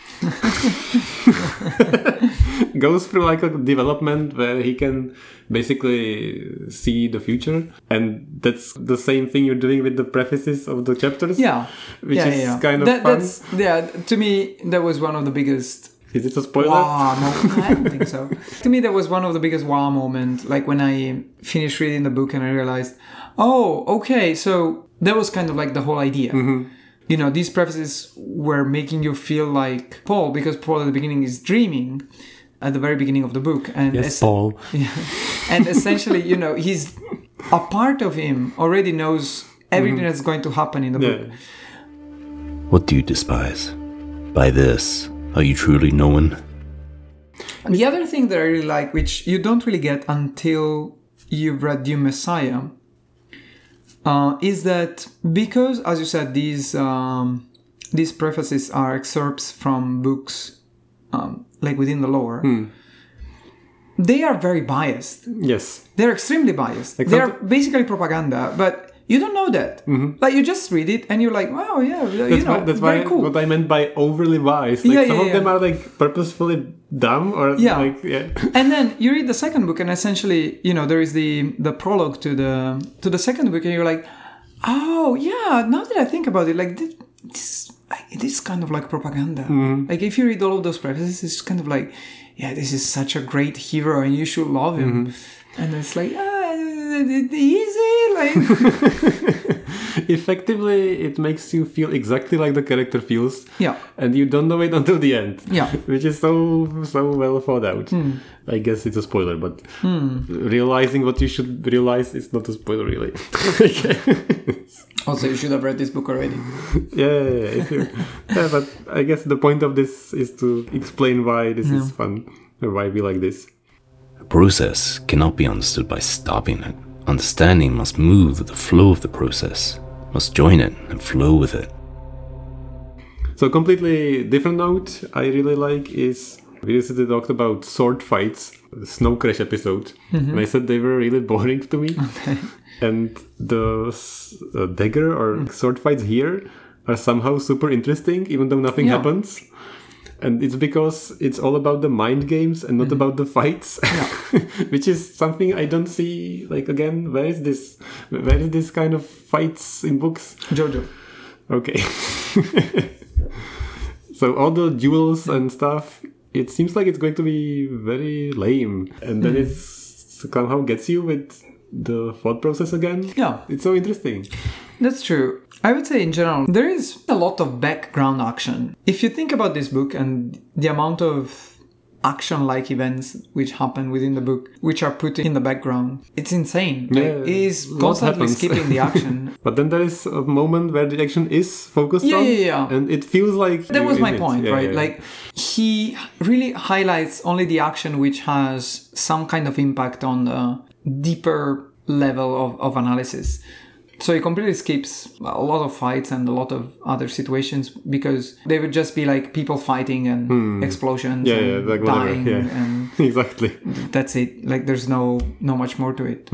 [SPEAKER 1] goes through like a development where he can basically see the future, and that's the same thing you're doing with the prefaces of the chapters. Which is kind of fun.
[SPEAKER 2] To me, that was one of the biggest.
[SPEAKER 1] Is it a spoiler?
[SPEAKER 2] Wow, no, I don't think so. To me, that was one of the biggest wow moments. Like when I finished reading the book and I realized, oh, okay, so that was kind of like the whole idea. These prefaces were making you feel like Paul, because Paul at the beginning is dreaming at the very beginning of the book. And
[SPEAKER 1] Paul.
[SPEAKER 2] Yeah. And essentially, he's a part of him already knows everything that's going to happen in the book.
[SPEAKER 3] What do you despise? By this, are you truly known?
[SPEAKER 2] And the other thing that I really like, which you don't really get until you've read Dune Messiah, is that because, as you said, these prefaces are excerpts from books, like within the lore, they are very biased.
[SPEAKER 1] Yes.
[SPEAKER 2] They're extremely biased. They're basically propaganda, but you don't know that. Like, you just read it and you're like, wow, yeah,
[SPEAKER 1] that's
[SPEAKER 2] very cool.
[SPEAKER 1] What I meant by overly wise. Like some of them are like purposefully dumb or
[SPEAKER 2] And then you read the second book and essentially, there is the prologue to the second book and you're like, oh yeah, now that I think about it, like this it is kind of like propaganda. Like if you read all of those prefaces, it's kind of like, yeah, this is such a great hero and you should love him. And it's like, easy, like
[SPEAKER 1] effectively, it makes you feel exactly like the character feels.
[SPEAKER 2] Yeah.
[SPEAKER 1] And you don't know it until the end.
[SPEAKER 2] Yeah.
[SPEAKER 1] Which is so well thought out. I guess it's a spoiler, but realizing what you should realize is not a spoiler, really.
[SPEAKER 2] Also, you should have read this book already.
[SPEAKER 1] Yeah, but I guess the point of this is to explain why this is fun and why we like this.
[SPEAKER 3] A process cannot be understood by stopping it. Understanding must move with the flow of the process, must join it and flow with it.
[SPEAKER 1] So completely different note I really like is we recently talked about sword fights, the Snow Crash episode, and I said they were really boring to me.
[SPEAKER 2] Okay.
[SPEAKER 1] And the dagger or sword fights here are somehow super interesting, even though nothing happens. And it's because it's all about the mind games and not about the fights, which is something I don't see. Like, again, where is this kind of fights in books?
[SPEAKER 2] Jojo.
[SPEAKER 1] Okay. So all the duels and stuff, it seems like it's going to be very lame. And then it somehow gets you with the thought process again.
[SPEAKER 2] Yeah.
[SPEAKER 1] It's so interesting.
[SPEAKER 2] That's true. I would say in general, there is a lot of background action. If you think about this book and the amount of action-like events which happen within the book, which are put in the background, it's insane.
[SPEAKER 1] Yeah,
[SPEAKER 2] it is
[SPEAKER 1] what
[SPEAKER 2] constantly
[SPEAKER 1] happens?
[SPEAKER 2] skipping the action.
[SPEAKER 1] But then there is a moment where the action is focused on.
[SPEAKER 2] Yeah.
[SPEAKER 1] And it feels like...
[SPEAKER 2] That was my
[SPEAKER 1] it is.
[SPEAKER 2] point,
[SPEAKER 1] Yeah,
[SPEAKER 2] right?
[SPEAKER 1] yeah.
[SPEAKER 2] Like, he really highlights only the action which has some kind of impact on the deeper level of analysis. So he completely skips a lot of fights and a lot of other situations because they would just be like people fighting and explosions and
[SPEAKER 1] like whatever.
[SPEAKER 2] dying and
[SPEAKER 1] Exactly.
[SPEAKER 2] that's it. Like there's no much more to it.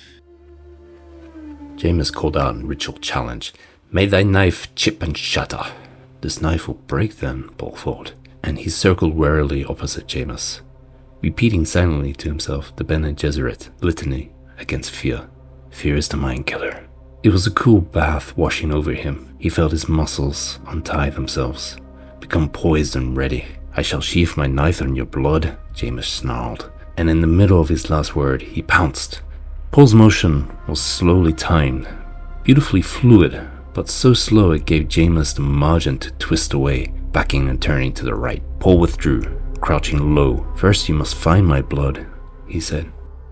[SPEAKER 3] Jameis called out in ritual challenge. May thy knife chip and shatter. This knife will break then, Paul thought, and he circled warily opposite Jameis, repeating silently to himself the Bene Gesserit litany against fear. Fear is the mind killer. It was a cool bath washing over him. He felt his muscles untie themselves, become poised and ready. I shall sheath my knife on your blood, Jameis snarled, and in the middle of his last word, he pounced. Paul's motion was slowly timed, beautifully fluid, but so slow it gave Jameis the margin to twist away, backing and turning to the right. Paul withdrew, crouching low. First you must find my blood, he said.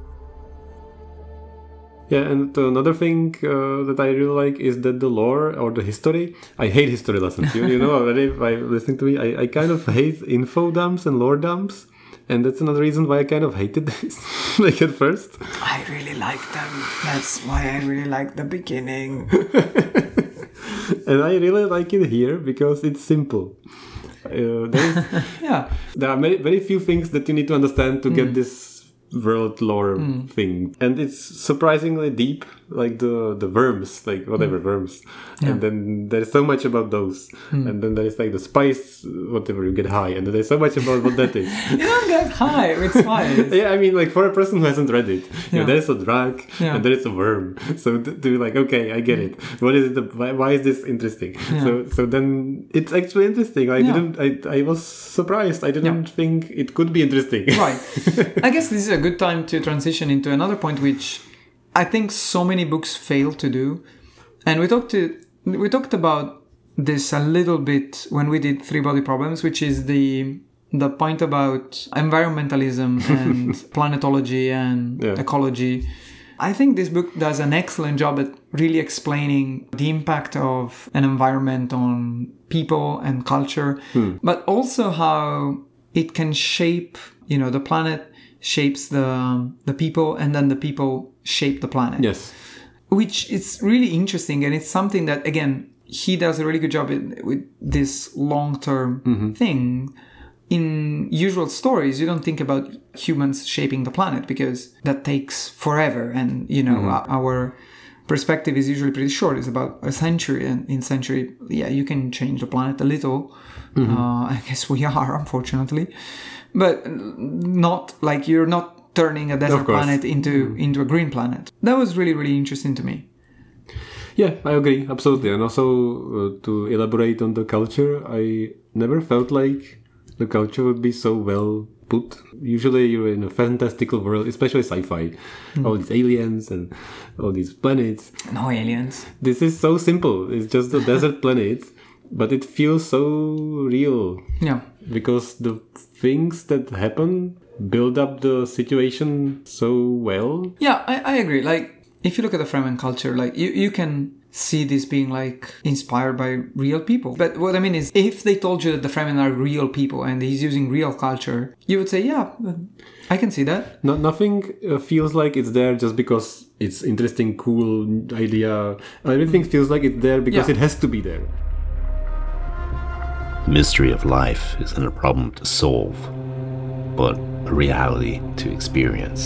[SPEAKER 1] Yeah, and another thing that I really like is that the lore or the history. I hate history lessons. You know already by listening to me. I kind of hate info dumps and lore dumps. And that's another reason why I kind of hated this, like at first.
[SPEAKER 2] I really like them. That's why I really like the beginning.
[SPEAKER 1] And I really like it here because it's simple.
[SPEAKER 2] Yeah.
[SPEAKER 1] There are very few things that you need to understand to get this world lore thing, and it's surprisingly deep, like the worms, like whatever worms, and then there's so much about those, and then there's like the spice, whatever, you get high, and then there's so much about what that is.
[SPEAKER 2] You don't get high with spice.
[SPEAKER 1] Yeah, I mean, like for a person who hasn't read it, you know, there's a drug and there is a worm, so to be like, okay, I get it. What is it? Why is this interesting? So then it's actually interesting. I was surprised. I didn't think it could be interesting.
[SPEAKER 2] Right. I guess this is a good time to transition into another point which I think so many books fail to do, and we talked about this a little bit when we did Three Body Problems, which is the point about environmentalism and planetology and ecology. I think this book does an excellent job at really explaining the impact of an environment on people and culture, but also how it can shape, the planet shapes the people, and then the people shape the planet.
[SPEAKER 1] Yes.
[SPEAKER 2] Which is really interesting, and it's something that, again, he does a really good job with this long-term thing. In usual stories, you don't think about humans shaping the planet because that takes forever, and our perspective is usually pretty short. It's about a century, and in century, you can change the planet a little. I guess we are, unfortunately, but not like you're not turning a desert planet into a green planet. That was really, really interesting to me.
[SPEAKER 1] Yeah, I agree, absolutely. And also, to elaborate on the culture, I never felt like the culture would be so well put. Usually you're in a fantastical world, especially sci-fi. All these aliens and all these planets.
[SPEAKER 2] No aliens.
[SPEAKER 1] This is so simple. It's just a desert planet, but it feels so real.
[SPEAKER 2] Yeah.
[SPEAKER 1] Because the things that happen build up the situation so well.
[SPEAKER 2] Yeah, I agree. Like, if you look at the Fremen culture, like, you can see this being, like, inspired by real people. But what I mean is, if they told you that the Fremen are real people and he's using real culture, you would say, yeah, I can see that.
[SPEAKER 1] Nothing feels like it's there just because it's interesting, cool idea. Everything feels like it's there because it has to be there.
[SPEAKER 3] The mystery of life isn't a problem to solve, but a reality to experience.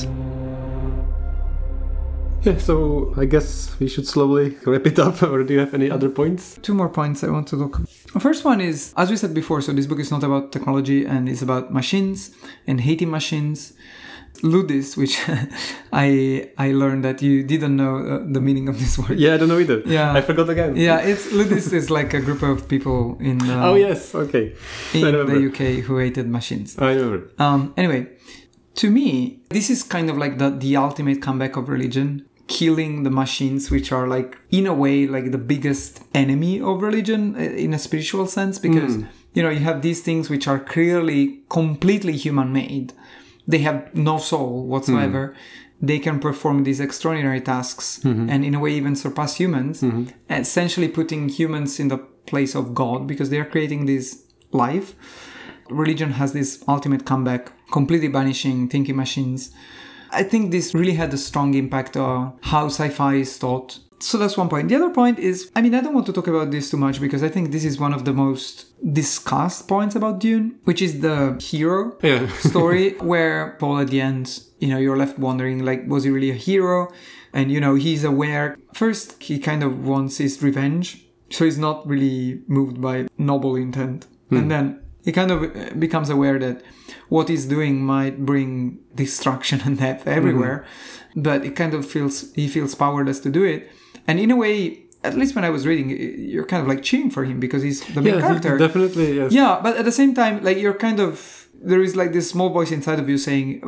[SPEAKER 1] Yeah, so I guess we should slowly wrap it up, or do you have any other points?
[SPEAKER 2] 2 more points I want to look. The first one is, as we said before, so this book is not about technology and it's about machines and hating machines. Ludis, which I learned that you didn't know the meaning of this word.
[SPEAKER 1] Yeah, I don't know either.
[SPEAKER 2] Yeah,
[SPEAKER 1] I forgot again.
[SPEAKER 2] Yeah, Ludis is like a group of people in
[SPEAKER 1] oh yes, okay.
[SPEAKER 2] in the UK who hated machines.
[SPEAKER 1] I remember.
[SPEAKER 2] Anyway, to me, this is kind of like the ultimate comeback of religion. Killing the machines, which are, like, in a way, like the biggest enemy of religion in a spiritual sense, because you know, you have these things which are clearly completely human-made. They have no soul whatsoever. They can perform these extraordinary tasks and in a way even surpass humans, essentially putting humans in the place of God because they are creating this life. Religion has this ultimate comeback, completely banishing thinking machines. I think this really had a strong impact on how sci-fi is taught. So that's one point. The other point is, I mean, I don't want to talk about this too much because I think this is one of the most discussed points about Dune, which is the hero story where Paul at the end, you know, you're left wondering, like, was he really a hero? And, you know, he's aware. First, he kind of wants his revenge. So he's not really moved by noble intent. And then he kind of becomes aware that what he's doing might bring destruction and death everywhere. But it kind of he feels powerless to do it. And in a way, at least when I was reading, you're kind of like cheering for him because he's the main character.
[SPEAKER 1] Definitely, yes.
[SPEAKER 2] Yeah, but at the same time, like, you're kind of, there is like this small voice inside of you saying,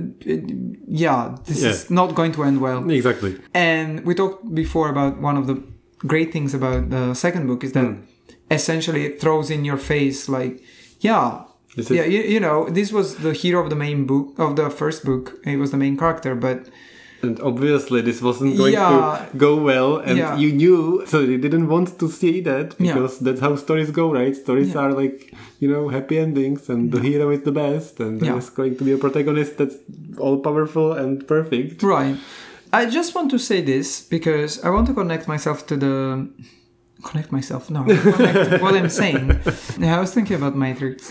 [SPEAKER 2] this is not going to end well.
[SPEAKER 1] Exactly.
[SPEAKER 2] And we talked before about one of the great things about the second book is that essentially it throws in your face, like, you know, this was the hero of the main book, of the first book. He was the main character, but...
[SPEAKER 1] And obviously this wasn't going to go well, and you knew, so you didn't want to see that, because that's how stories go, right? Stories are like, you know, happy endings, and the hero is the best, and there's going to be a protagonist that's all-powerful and perfect.
[SPEAKER 2] Right. I just want to say this, because I want to connect myself to the... Connect to what I'm saying. Yeah, I was thinking about Matrix.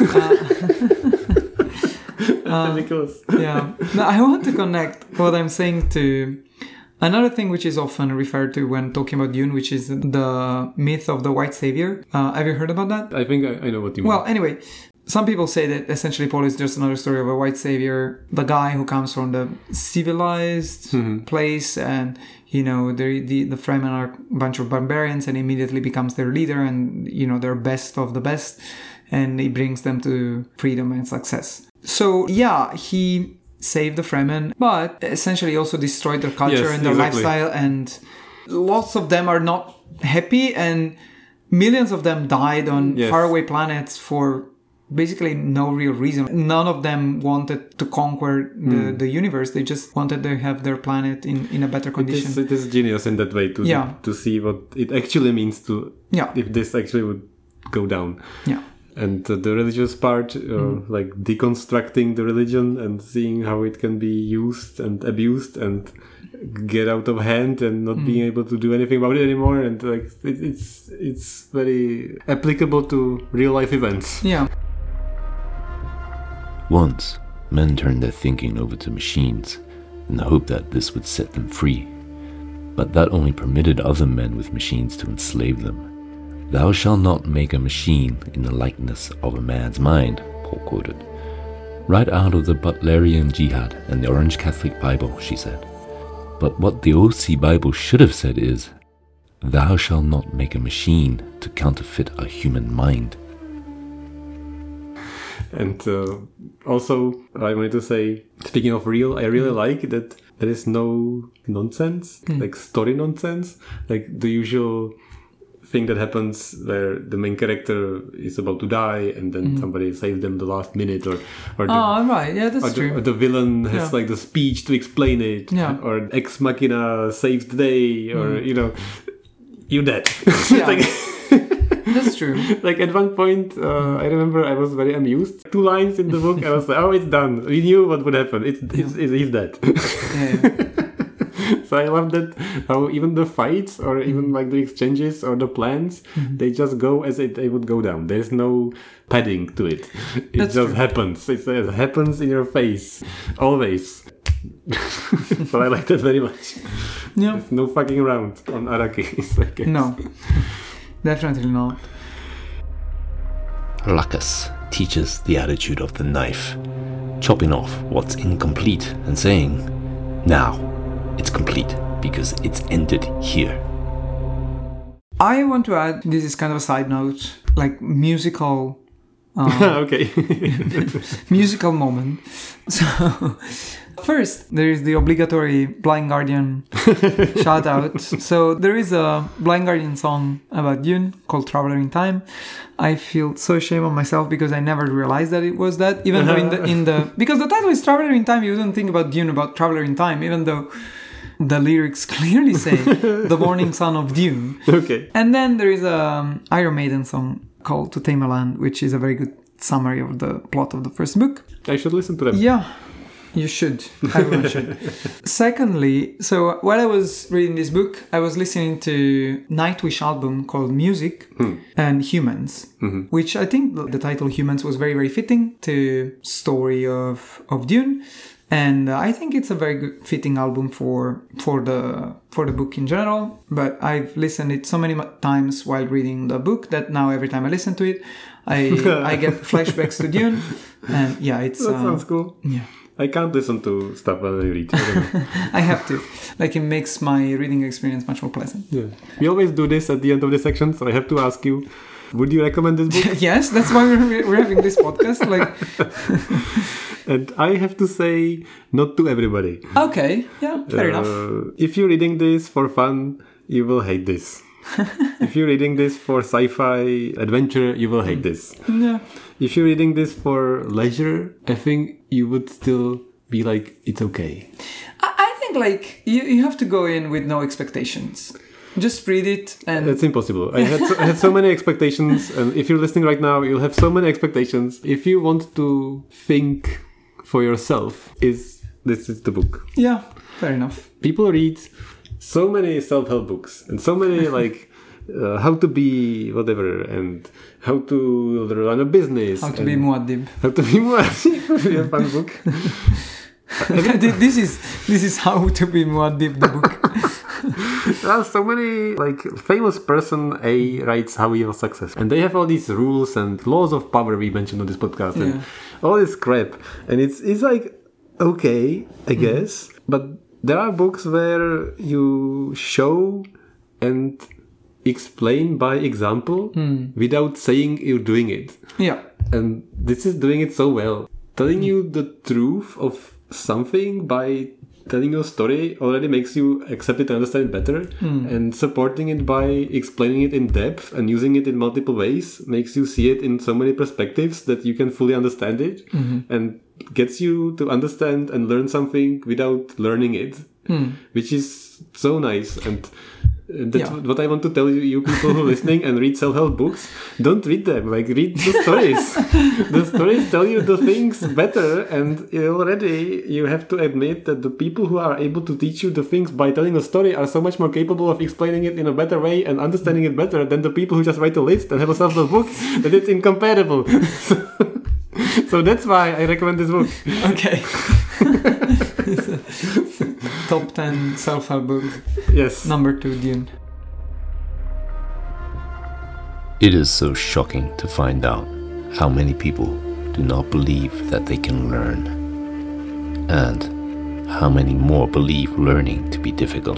[SPEAKER 2] No, I want to connect what I'm saying to another thing which is often referred to when talking about Dune, which is the myth of the white savior. Have you heard about that?
[SPEAKER 1] I think I know what you mean.
[SPEAKER 2] Well, anyway, some people say that essentially Paul is just another story of a white savior, the guy who comes from the civilized place, and you know, the Fremen are a bunch of barbarians, and immediately becomes their leader, and you know, they're best of the best, and he brings them to freedom and success. So he saved the Fremen, but essentially also destroyed their culture and their lifestyle, and lots of them are not happy, and millions of them died on faraway planets for basically no real reason. None of them wanted to conquer the universe. They just wanted to have their planet in a better condition.
[SPEAKER 1] It is genius in that way to see what it actually means to if this actually would go down. Yeah. And the religious part, like deconstructing the religion and seeing how it can be used and abused and get out of hand and not being able to do anything about it anymore. And like it's very applicable to real life events.
[SPEAKER 2] Yeah.
[SPEAKER 3] Once, men turned their thinking over to machines in the hope that this would set them free. But that only permitted other men with machines to enslave them. "Thou shalt not make a machine in the likeness of a man's mind," Paul quoted. Right out of the Butlerian Jihad and the Orange Catholic Bible, she said. But what the OC Bible should have said is, "Thou shalt not make a machine to counterfeit a human mind."
[SPEAKER 1] And also, I wanted to say, speaking of real, I really like that there is no nonsense, like story nonsense, like the usual thing that happens where the main character is about to die and then somebody saves them the last minute, or
[SPEAKER 2] right, yeah, that's true.
[SPEAKER 1] Or the villain has like the speech to explain it, or ex machina saves the day, or you dead.
[SPEAKER 2] Yeah. That's true.
[SPEAKER 1] Like at one point, I remember I was very amused. 2 lines in the book, I was like, "Oh, it's done. We knew what would happen. He's dead."
[SPEAKER 2] Yeah.
[SPEAKER 1] So I love that how even the fights or even like the exchanges or the plans, they just go as they would go down. There's no padding to it. It just happens. It happens in your face always. So I like that very much.
[SPEAKER 2] Yeah.
[SPEAKER 1] There's no fucking around on Arrakis, I guess.
[SPEAKER 2] No. Definitely not.
[SPEAKER 3] Lacus teaches the attitude of the knife, chopping off what's incomplete and saying, now it's complete because it's ended here.
[SPEAKER 2] I want to add, this is kind of a side note, like musical
[SPEAKER 1] okay.
[SPEAKER 2] musical moment. So first, there is the obligatory Blind Guardian shout out. So there is a Blind Guardian song about Dune called Traveler in Time. I feel so ashamed of myself because I never realized that it was that. Even though in the because the title is Traveler in Time, you wouldn't think about Dune about Traveler in Time, even though the lyrics clearly say the morning sun of Dune.
[SPEAKER 1] Okay. And
[SPEAKER 2] then there is a Iron Maiden song called To Tame a Land, which is a very good summary of the plot of the first book.
[SPEAKER 1] I should listen to them.
[SPEAKER 2] Yeah, you should. Everyone should. Secondly, so while I was reading this book, I was listening to Nightwish album called Music and Humans, which I think the title Humans was very, very fitting to story of Dune. And I think it's a very good fitting album for the book in general. But I've listened it so many times while reading the book that now every time I listen to it, I get flashbacks to Dune. And yeah, it's
[SPEAKER 1] that sounds cool.
[SPEAKER 2] Yeah,
[SPEAKER 1] I can't listen to stuff while I read.
[SPEAKER 2] I have to. Like, it makes my reading experience much more pleasant.
[SPEAKER 1] Yeah, we always do this at the end of the section, so I have to ask you: would you recommend this book?
[SPEAKER 2] Yes, that's why we're having this podcast. Like.
[SPEAKER 1] And I have to say, not to everybody.
[SPEAKER 2] Okay, yeah, fair enough.
[SPEAKER 1] If you're reading this for fun, you will hate this. If you're reading this for sci-fi adventure, you will hate this.
[SPEAKER 2] Yeah.
[SPEAKER 1] If you're reading this for leisure, I think you would still be like, it's okay.
[SPEAKER 2] I think like you have to go in with no expectations. Just read it and...
[SPEAKER 1] It's impossible. I had so many expectations, and if you're listening right now, you'll have so many expectations. If you want to think for yourself, this is the book.
[SPEAKER 2] Yeah, fair enough.
[SPEAKER 1] People read so many self-help books and so many like how to be whatever and how to run a business.
[SPEAKER 2] How to be muaddib.
[SPEAKER 1] How to be muaddib. A fun book.
[SPEAKER 2] This is How to Be Muaddib, the book.
[SPEAKER 1] There are so many, like, famous person A writes how he was successful. And they have all these rules and laws of power we mentioned on this podcast and all this crap. And it's like, okay, I guess. But there are books where you show and explain by example without saying you're doing it.
[SPEAKER 2] Yeah.
[SPEAKER 1] And this is doing it so well. Telling you the truth of something by telling your story already makes you accept it and understand it better, and supporting it by explaining it in depth and using it in multiple ways makes you see it in so many perspectives that you can fully understand it, and gets you to understand and learn something without learning it, which is so nice. And that's what I want to tell you people who are listening and read self-help books. Don't read them. Like, read the stories. The stories tell you the things better, and already you have to admit that the people who are able to teach you the things by telling a story are so much more capable of explaining it in a better way and understanding it better than the people who just write a list and have a self-help book, that it's incomparable. So that's why I recommend this book.
[SPEAKER 2] Okay. Top 10 self-help book.
[SPEAKER 1] Yes.
[SPEAKER 2] Number 2, Dune.
[SPEAKER 3] It is so shocking to find out how many people do not believe that they can learn, and how many more believe learning to be difficult.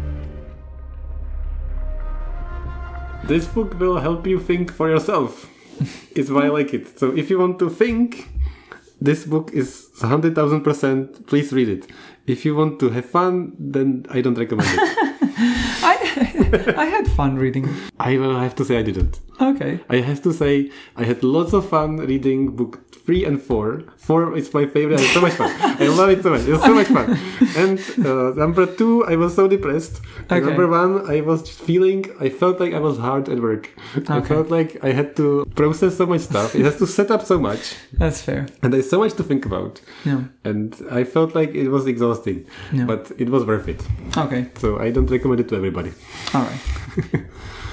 [SPEAKER 1] This book will help you think for yourself. It's why I like it. So if you want to think, this book is 100,000%. Please read it. If you want to have fun, then I don't recommend it.
[SPEAKER 2] I had fun reading.
[SPEAKER 1] I will have to say I didn't.
[SPEAKER 2] Okay.
[SPEAKER 1] I have to say I had lots of fun reading book 3 and 4. 4 is my favorite. It's so much fun. I love it so much. It's so much fun. And number 2, I was so depressed.
[SPEAKER 2] Okay.
[SPEAKER 1] Number 1, I felt like I was hard at work. I
[SPEAKER 2] Okay.
[SPEAKER 1] felt like I had to process so much stuff. It has to set up so much.
[SPEAKER 2] That's fair.
[SPEAKER 1] And there's so much to think about.
[SPEAKER 2] Yeah.
[SPEAKER 1] And I felt like it was exhausting.
[SPEAKER 2] Yeah.
[SPEAKER 1] But it was worth it.
[SPEAKER 2] Okay.
[SPEAKER 1] So I don't recommend it to everybody.
[SPEAKER 2] All right.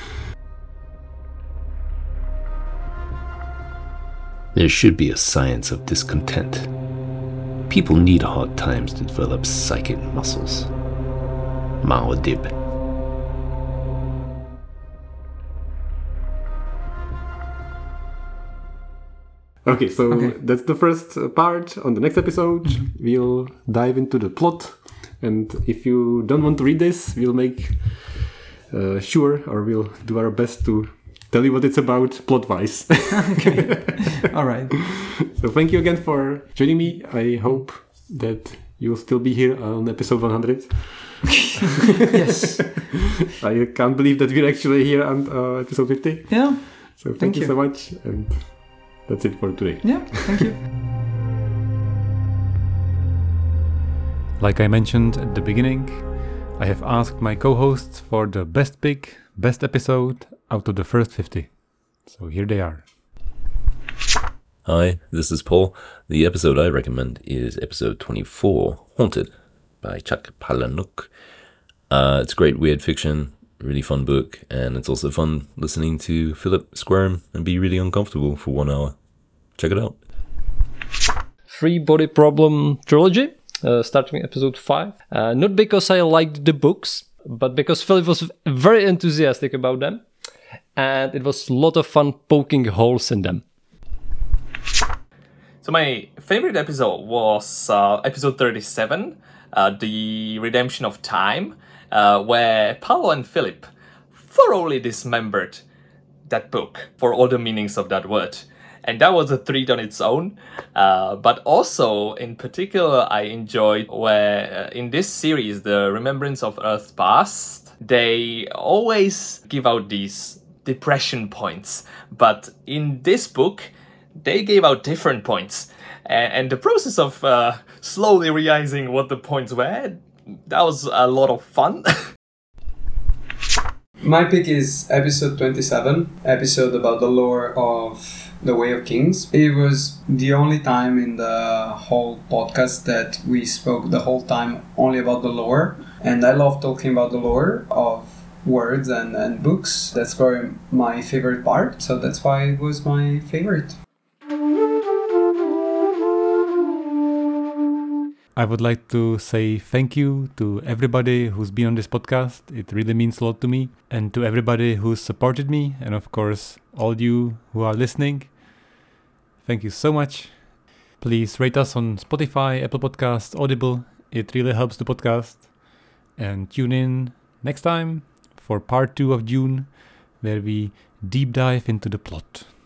[SPEAKER 3] There should be a science of discontent. People need hard times to develop psychic muscles. Mao Dib.
[SPEAKER 1] Okay, so
[SPEAKER 2] Okay.
[SPEAKER 1] that's the first part. On the next episode, we'll dive into the plot. And if you don't want to read this, we'll make sure, or we'll do our best to tell you what it's about plot-wise.
[SPEAKER 2] Okay. All right.
[SPEAKER 1] So thank you again for joining me. I hope that you'll still be here on episode 100.
[SPEAKER 2] Yes.
[SPEAKER 1] I can't believe that we're actually here on episode 50.
[SPEAKER 2] Yeah.
[SPEAKER 1] So
[SPEAKER 2] Thank
[SPEAKER 1] thank you
[SPEAKER 2] you.
[SPEAKER 1] so much. And that's it for today.
[SPEAKER 2] Yeah. Thank you.
[SPEAKER 1] Like I mentioned at the beginning, I have asked my co-hosts for the best pick, best episode out of the first 50. So here they are.
[SPEAKER 5] Hi, this is Paul. The episode I recommend is episode 24, Haunted, by Chuck Palahniuk. It's great weird fiction, really fun book, and it's also fun listening to Philip squirm and be really uncomfortable for 1 hour. Check it out.
[SPEAKER 6] Three Body Problem trilogy, starting episode 5. Not because I liked the books, but because Philip was very enthusiastic about them, and it was a lot of fun poking holes in them.
[SPEAKER 7] So my favorite episode was episode 37, The Redemption of Time, where Paolo and Philip thoroughly dismembered that book for all the meanings of that word. And that was a treat on its own. But also, in particular, I enjoyed where in this series, The Remembrance of Earth's Past, they always give out these depression points. But in this book, they gave out different points. And the process of slowly realizing what the points were, that was a lot of fun.
[SPEAKER 8] My pick is episode 27, episode about the lore of the Way of Kings. It was the only time in the whole podcast that we spoke the whole time only about the lore. And I love talking about the lore of words and books. That's probably my favorite part. So that's why it was my favorite.
[SPEAKER 1] I would like to say thank you to everybody who's been on this podcast. It really means a lot to me. And to everybody who's supported me. And of course, all you who are listening. Thank you so much. Please rate us on Spotify, Apple Podcasts, Audible. It really helps the podcast. And tune in next time for part 2 of Dune, where we deep dive into the plot.